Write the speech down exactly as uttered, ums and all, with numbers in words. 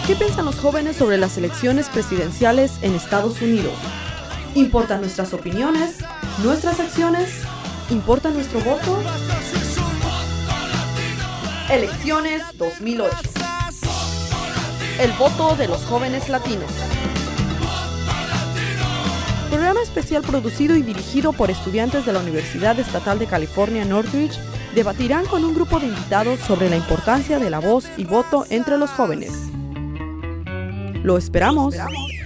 ¿Qué piensan los jóvenes sobre las elecciones presidenciales en Estados Unidos? ¿Importan nuestras opiniones? ¿Nuestras acciones? ¿Importa nuestro voto? Elecciones dos mil ocho. El voto de los jóvenes latinos. Programa especial producido y dirigido por estudiantes de la Universidad Estatal de California, Northridge, debatirán con un grupo de invitados sobre la importancia de la voz y voto entre los jóvenes. ¡Lo esperamos!